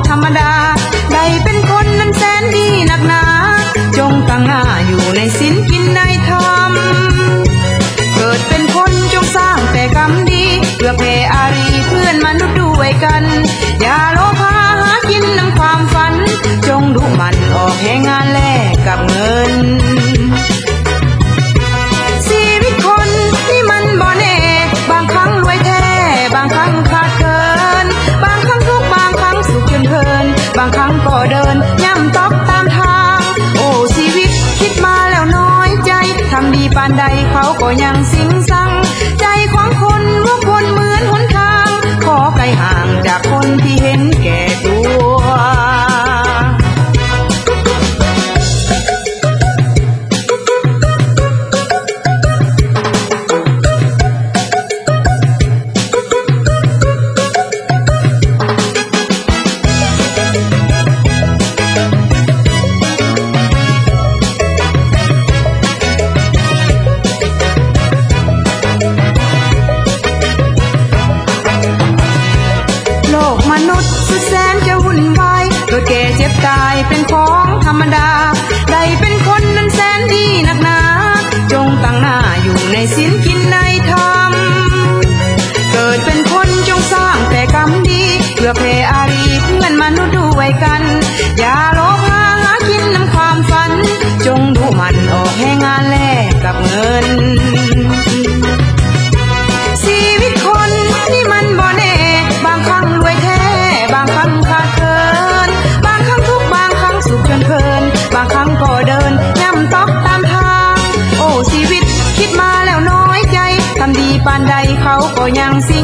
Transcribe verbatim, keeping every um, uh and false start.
ธรรมดาได้เป็นคนนั้นแสนดีนักหนาจงตั้งหน้าอยู่ในศีลกินในธรรมเกิดเป็นคนจงสร้างแต่กรรมดีเพื่อแผ่อารีเพื่อนมนุษย์ด้วยกันอย่าโลภะหากินนำความฝันจงดุมันออกแหงงานแลกกับเงินชีวิตคนที่มันบ่แน่บางครั้งรวยแท้บางครั้งขาดเกินบางครั้งทุกบางครั้งสุขจนเพลินบางครั้งก็เดินย่ำตอกตามทางโอ้ชีวิตคิดมาแล้วน้อยใจทำดีปานใดเขาก็ยังสิงสังใจของคนว่าคนเหมือนหนทางขอไกลห่างจากคนที่เห็นแก่ตัวมนุษย์สุดแสนจะวุ่นวายเกิดแก่เจ็บตายเป็นของธรรมดาได้เป็นคนนั้นแสนดีนักหนาจงตั้งหน้าอยู่ในศีลกินในธรรมเกิดเป็นคนจงสร้างแต่กรรมดีเพื่อแผ่อารีเพื่อนมนุษย์ด้วยกันอย่าโลภะหากินนำความฝันจงดูมันออกแหงงานแลกกับเงินชีวิตคนที่มันบ่แน่บางครั้งรวยแท้บางครั้งขาดเกินบางครั้งทุกบางครั้งสุขจนเพลินบางครั้งก็เดินย่ำตอกตามทางโอ้ชีวิตคิดมาแล้วน้อยใจทำดีปานใดเขาก็ยังสิ